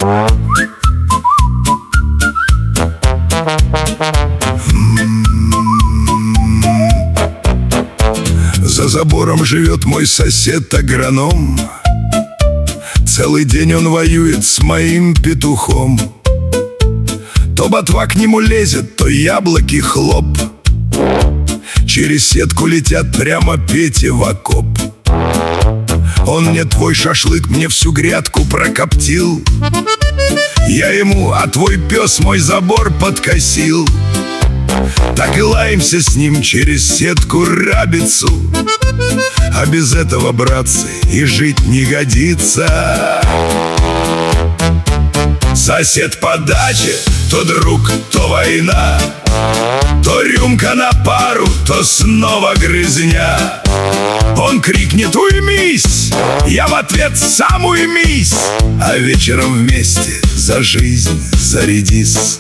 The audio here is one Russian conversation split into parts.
За забором живет мой сосед-агроном. Целый день он воюет с моим петухом. То ботва к нему лезет, то яблоки хлоп. Через сетку летят прямо Пете в окоп. Он мне твой шашлык, мне всю грядку прокоптил. Я ему, а твой пес мой забор подкосил. Так и лаемся с ним через сетку рабицу. А без этого, братцы, и жить не годится. Сосед по даче, то друг, то война. То рюмка на пару, то снова грызня. Он крикнет: уймись! Я в ответ: сам уймись! А вечером вместе за жизнь зарядись.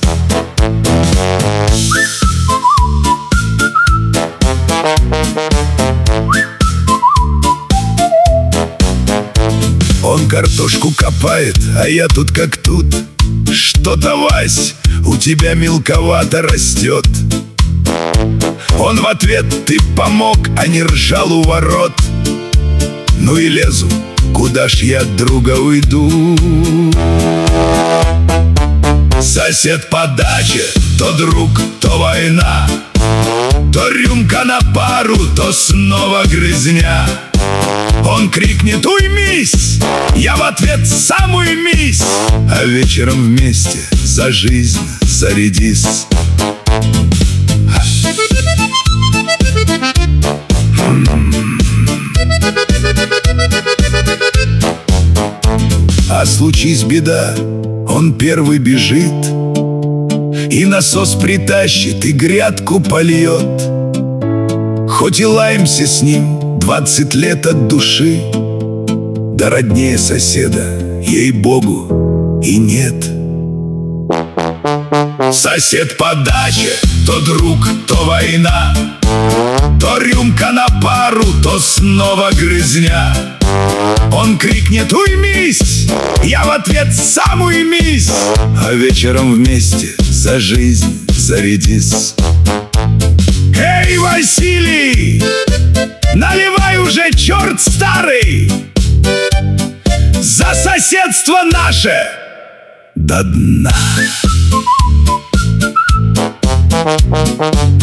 Он картошку копает, а я тут как тут. Что-то, Вась, у тебя мелковато растет. Он в ответ: ты помог, а не ржал у ворот. Ну и лезу, куда ж я от друга уйду? Сосед по даче, то друг, то война. То рюмка на пару, то снова грызня. Он крикнет: уймись! Я в ответ: сам уймись! А вечером вместе за жизнь зарядись. А случись беда, он первый бежит, и насос притащит, и грядку польет. Хоть и лаемся с ним 20 лет от души, да роднее соседа, ей-богу, и нет. Сосед по даче, то друг, то война. То рюмка на пару, то снова грызня. Он крикнет: уймись! Я в ответ: сам уймись! А вечером вместе за жизнь зарядись. Эй, Василий! Наливай уже, черт старый! За соседство наше до дна!